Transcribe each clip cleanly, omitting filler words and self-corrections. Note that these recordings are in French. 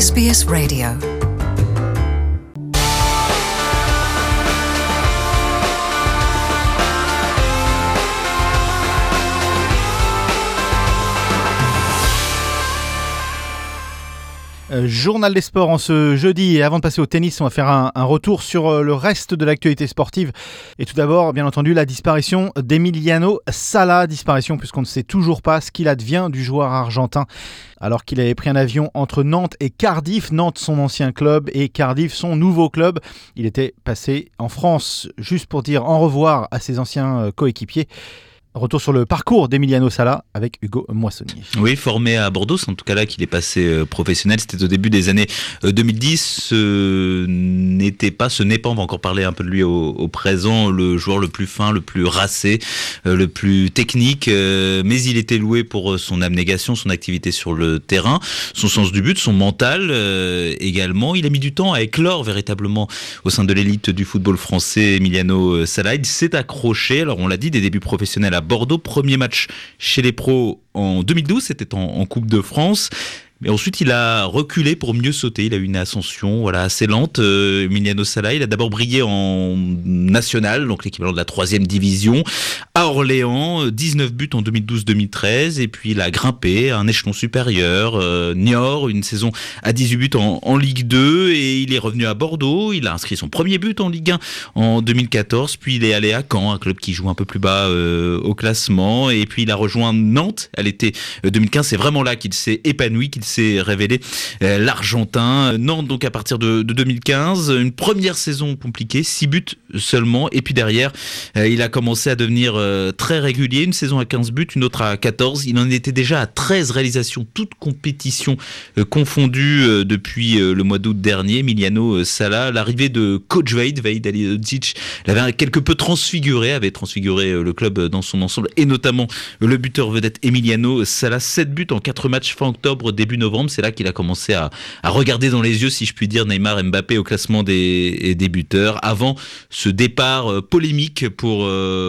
SBS Radio. Journal des sports en ce jeudi, et avant de passer au tennis, on va faire un retour sur le reste de l'actualité sportive. Et tout d'abord, bien entendu, la disparition d'Emiliano Sala, disparition puisqu'on ne sait toujours pas ce qu'il advient du joueur argentin. Alors qu'il avait pris un avion entre Nantes et Cardiff, Nantes son ancien club et Cardiff son nouveau club. Il était passé en France juste pour dire au revoir à ses anciens coéquipiers. Retour sur le parcours d'Emiliano Sala avec Hugo Moissonnier. Oui, formé à Bordeaux, c'est en tout cas là qu'il est passé professionnel. C'était au début des années 2010. Ce n'est pas, on va encore parler un peu de lui au présent, le joueur le plus fin, le plus racé, le plus technique. Mais il était loué pour son abnégation, son activité sur le terrain, son sens du but, son mental également. Il a mis du temps à éclore véritablement au sein de l'élite du football français. Emiliano Sala, il s'est accroché. Alors on l'a dit, des débuts professionnels à Bordeaux, premier match chez les pros en 2012, c'était en Coupe de France. Mais ensuite, il a reculé pour mieux sauter. Il a eu une ascension assez lente. Emiliano Sala, il a d'abord brillé en national, donc l'équivalent de la 3e division, à Orléans, 19 buts en 2012-2013. Et puis, il a grimpé à un échelon supérieur, Niort, une saison à 18 buts en Ligue 2. Et il est revenu à Bordeaux. Il a inscrit son premier but en Ligue 1 en 2014. Puis, il est allé à Caen, un club qui joue un peu plus bas au classement. Et puis, il a rejoint Nantes à l'été 2015. C'est vraiment là qu'il s'est épanoui, qu'il s'est révélé l'Argentin. Nantes, donc à partir de 2015, une première saison compliquée, 6 buts seulement, et puis derrière il a commencé à devenir très régulier, une saison à 15 buts, une autre à 14, il en était déjà à 13 réalisations, toutes compétitions confondues depuis le mois d'août dernier. Emiliano Sala, l'arrivée de coach Vahid Halilhodžić l'avait quelque peu transfiguré, avait transfiguré le club dans son ensemble, et notamment le buteur vedette Emiliano Sala, 7 buts en 4 matchs fin octobre, début novembre, c'est là qu'il a commencé à regarder dans les yeux, si je puis dire, Neymar, Mbappé au classement des buteurs, avant ce départ polémique pour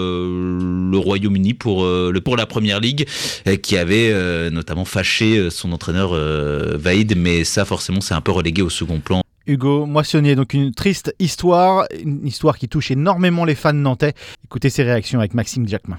le Royaume-Uni, pour la Première Ligue, qui avait notamment fâché son entraîneur Vahid, mais ça forcément c'est un peu relégué au second plan. Hugo Moissonnier, donc une triste histoire, une histoire qui touche énormément les fans nantais. Écoutez ses réactions avec Maxime Jacquemin.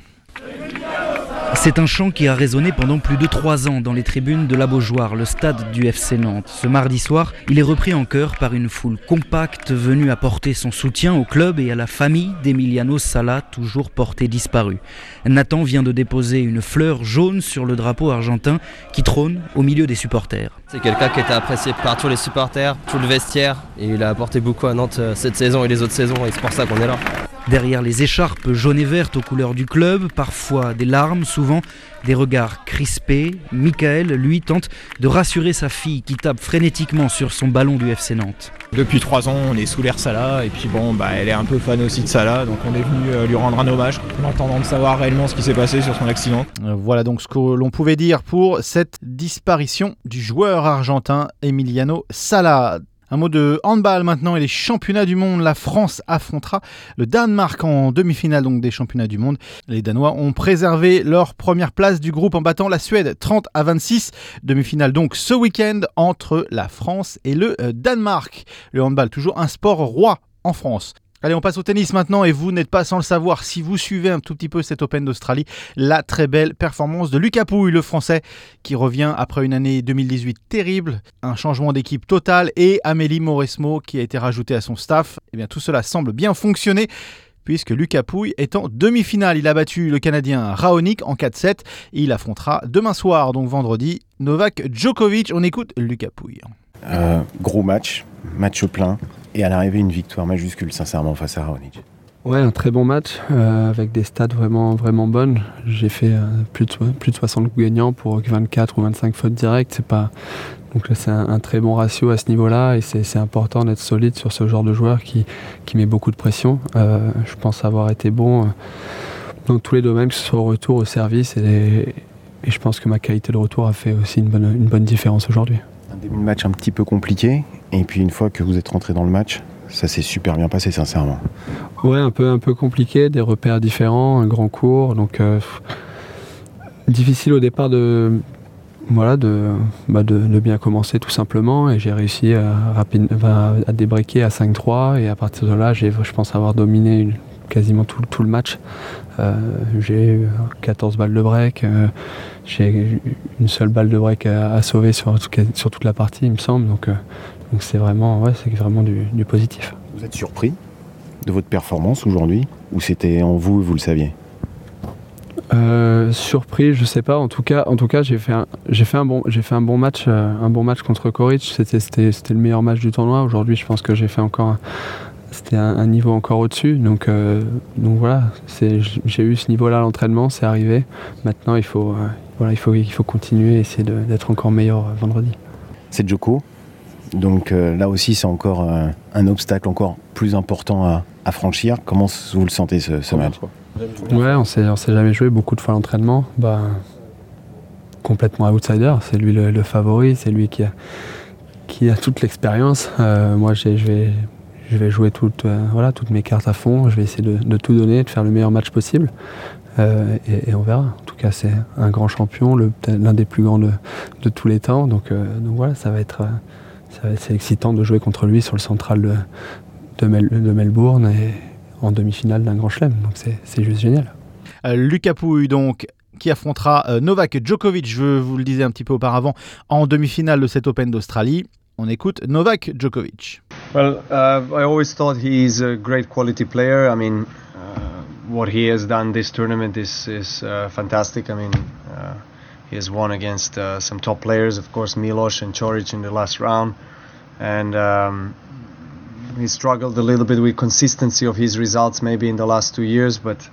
C'est un chant qui a résonné pendant plus de 3 ans dans les tribunes de la Beaujoire, le stade du FC Nantes. Ce mardi soir, il est repris en chœur par une foule compacte venue apporter son soutien au club et à la famille d'Emiliano Sala, toujours porté disparu. Nathan vient de déposer une fleur jaune sur le drapeau argentin qui trône au milieu des supporters. C'est quelqu'un qui était apprécié par tous les supporters, tout le vestiaire, et il a apporté beaucoup à Nantes cette saison et les autres saisons, et c'est pour ça qu'on est là. Derrière les écharpes jaunes et vertes aux couleurs du club, parfois des larmes, souvent des regards crispés, Michael, lui, tente de rassurer sa fille qui tape frénétiquement sur son ballon du FC Nantes. Depuis 3 ans, on est sous l'ère Sala, et puis elle est un peu fan aussi de Sala, donc on est venu lui rendre un hommage en attendant de savoir réellement ce qui s'est passé sur son accident. Voilà donc ce que l'on pouvait dire pour cette disparition du joueur argentin Emiliano Sala. Un mot de handball maintenant et les championnats du monde. La France affrontera le Danemark en demi-finale donc des championnats du monde. Les Danois ont préservé leur première place du groupe en battant la Suède 30-26. Demi-finale donc ce week-end entre la France et le Danemark. Le handball, toujours un sport roi en France. Allez, on passe au tennis maintenant, et vous n'êtes pas sans le savoir si vous suivez un tout petit peu cet Open d'Australie. La très belle performance de Lucas Pouille, le Français, qui revient après une année 2018 terrible. Un changement d'équipe total et Amélie Mauresmo qui a été rajoutée à son staff. Eh bien, tout cela semble bien fonctionner, puisque Lucas Pouille est en demi-finale. Il a battu le Canadien Raonic en 4-7 et il affrontera demain soir, donc vendredi, Novak Djokovic. On écoute Lucas Pouille. Gros match plein, et à l'arrivée une victoire majuscule sincèrement face à Raonic. Ouais, un très bon match avec des stats vraiment bonnes. J'ai fait plus de 60 coups gagnants pour 24 ou 25 fautes directes. Donc là, c'est un très bon ratio à ce niveau-là, et c'est important d'être solide sur ce genre de joueur qui met beaucoup de pression. Je pense avoir été bon dans tous les domaines, que ce soit au retour, au service, et je pense que ma qualité de retour a fait aussi une bonne différence aujourd'hui. Un début de match un petit peu compliqué, et puis une fois que vous êtes rentré dans le match, ça s'est super bien passé sincèrement. Ouais, un peu compliqué, des repères différents, un grand cours, donc difficile au départ de Voilà, de bien commencer tout simplement, et j'ai réussi à débriquer à 5-3, et à partir de là, je pense avoir dominé quasiment tout le match. J'ai eu 14 balles de break, j'ai une seule balle de break à sauver sur toute la partie, il me semble, donc c'est vraiment du positif. Vous êtes surpris de votre performance aujourd'hui, ou c'était en vous et vous le saviez? Surpris, je sais pas. En tout cas, j'ai fait un bon match contre Coric. C'était le meilleur match du tournoi. Aujourd'hui, je pense que j'ai fait c'était un niveau encore au-dessus. Donc voilà, j'ai eu ce niveau-là à l'entraînement, c'est arrivé. Maintenant, il faut continuer et essayer d'être encore meilleur vendredi. C'est Djoko. Donc là aussi, c'est encore un obstacle encore plus important à franchir. Comment vous le sentez ce match? Ouais, on s'est jamais joué beaucoup de fois à l'entraînement. Complètement outsider, c'est lui le favori, c'est lui qui a toute l'expérience. Moi, je vais jouer toutes mes cartes à fond. Je vais essayer de tout donner, de faire le meilleur match possible. Et on verra. En tout cas, c'est un grand champion, l'un des plus grands de tous les temps. Donc voilà, ça va être c'est excitant de jouer contre lui sur le central de Melbourne et en demi-finale d'un grand chelem. Donc c'est juste génial. Lucas Pouille, donc, qui affrontera Novak Djokovic, je vous le disais un petit peu auparavant, en demi-finale de cet Open d'Australie. On écoute Novak Djokovic. Well, I always thought he's a great quality player. I mean, what he has done this tournament is fantastic. I mean, he has won against some top players, of course, Milos and Coric in the last round. And he struggled a little bit with consistency of his results maybe in the last 2 years, but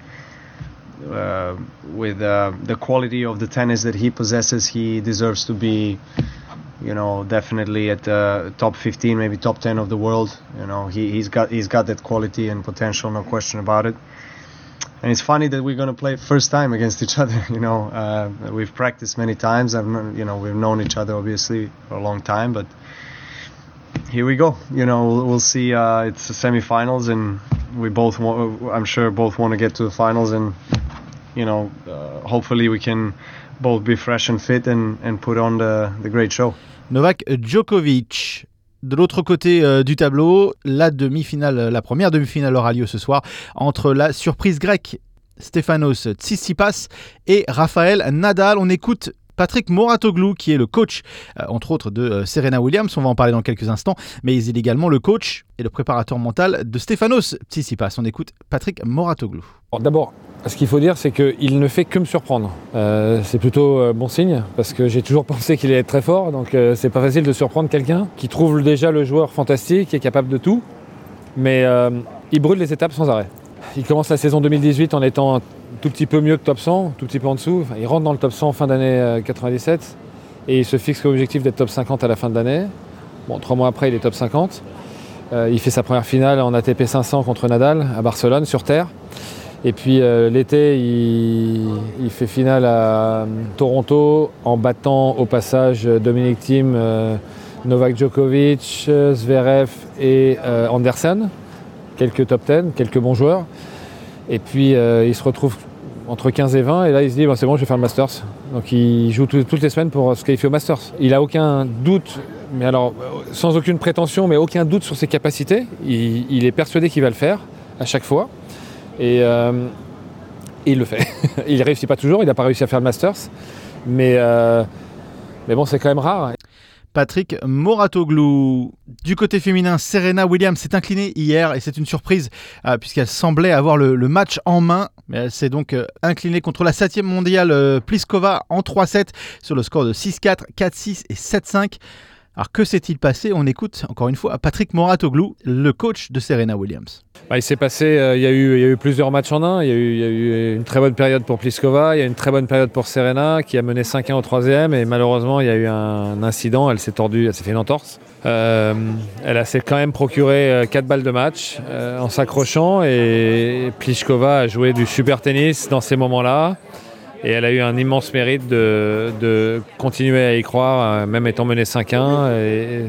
with the quality of the tennis that he possesses, he deserves to be, definitely at the top 15, maybe top 10 of the world. He's got that quality and potential, no question about it. And it's funny that we're going to play first time against each other. We've practiced many times. We've known each other obviously for a long time, but here we go. We'll see. It's the semi-finals, and I'm sure both want to get to the finals, and hopefully we can both be fresh and fit and put on the great show. Novak Djokovic. De l'autre côté du tableau, la première demi-finale aura lieu ce soir entre la surprise grecque Stefanos Tsitsipas et Rafael Nadal. On écoute Patrick Mouratoglou, qui est le coach, entre autres, de Serena Williams. On va en parler dans quelques instants, mais il est également le coach et le préparateur mental de Stefanos Tsitsipas. On écoute Patrick Mouratoglou. D'abord, ce qu'il faut dire, c'est qu'il ne fait que me surprendre. C'est plutôt bon signe, parce que j'ai toujours pensé qu'il allait être très fort, donc c'est pas facile de surprendre quelqu'un qui trouve déjà le joueur fantastique, qui est capable de tout, mais il brûle les étapes sans arrêt. Il commence la saison 2018 en étant un tout petit peu mieux que top 100, tout petit peu en dessous. Il rentre dans le top 100 fin d'année 97 et il se fixe comme objectif d'être top 50 à la fin de l'année. 3 mois après, il est top 50. Il fait sa première finale en ATP 500 contre Nadal à Barcelone, sur terre. Et puis l'été, il fait finale à Toronto en battant au passage Dominic Thiem, Novak Djokovic, Zverev et Anderson. Quelques top 10, quelques bons joueurs. Et puis il se retrouve entre 15 et 20 et là il se dit c'est bon, je vais faire le Masters. Donc il joue toutes les semaines pour se qualifier au Masters. Il n'a aucun doute, mais alors sans aucune prétention, mais aucun doute sur ses capacités. Il est persuadé qu'il va le faire à chaque fois. Et il le fait. Il ne réussit pas toujours, il n'a pas réussi à faire le Masters. Mais bon, c'est quand même rare. Patrick Mouratoglou. Du côté féminin, Serena Williams s'est inclinée hier et c'est une surprise puisqu'elle semblait avoir le match en main. Mais elle s'est donc inclinée contre la 7e mondiale Pliskova en 3-7 sur le score de 6-4, 4-6 et 7-5. Alors que s'est-il passé? On écoute encore une fois Patrick Mouratoglou, le coach de Serena Williams. Il s'est passé, il y a eu plusieurs matchs en un. Il y a eu une très bonne période pour Pliskova, il y a eu une très bonne période pour Serena qui a mené 5-1 au 3e et malheureusement il y a eu un incident, elle s'est fait une entorse. Elle s'est quand même procuré 4 balles de match en s'accrochant et Pliskova a joué du super tennis dans ces moments-là. Et elle a eu un immense mérite de continuer à y croire, même étant menée 5-1, et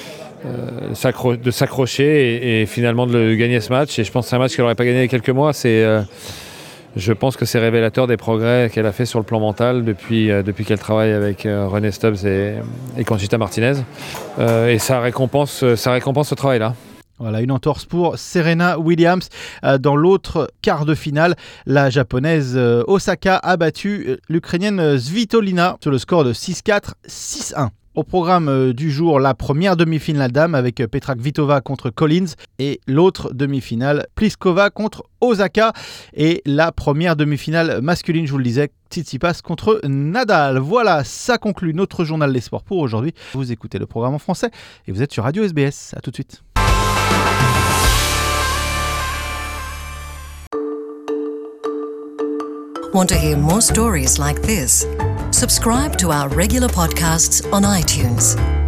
de s'accrocher et finalement de gagner ce match. Et je pense que c'est un match qu'elle n'aurait pas gagné il y a quelques mois. C'est Je pense que c'est révélateur des progrès qu'elle a fait sur le plan mental depuis qu'elle travaille avec René Stubbs et Conchita Martinez. Et ça récompense ce travail-là. Voilà, une entorse pour Serena Williams. Dans l'autre quart de finale, la japonaise Osaka a battu l'ukrainienne Svitolina sur le score de 6-4, 6-1. Au programme du jour, la première demi-finale dame avec Petra Kvitova contre Collins et l'autre demi-finale Pliskova contre Osaka et la première demi-finale masculine, je vous le disais, Tsitsipas contre Nadal. Voilà, ça conclut notre journal des sports pour aujourd'hui. Vous écoutez le programme en français et vous êtes sur Radio SBS. À tout de suite. Want to hear more stories like this? Subscribe to our regular podcasts on iTunes.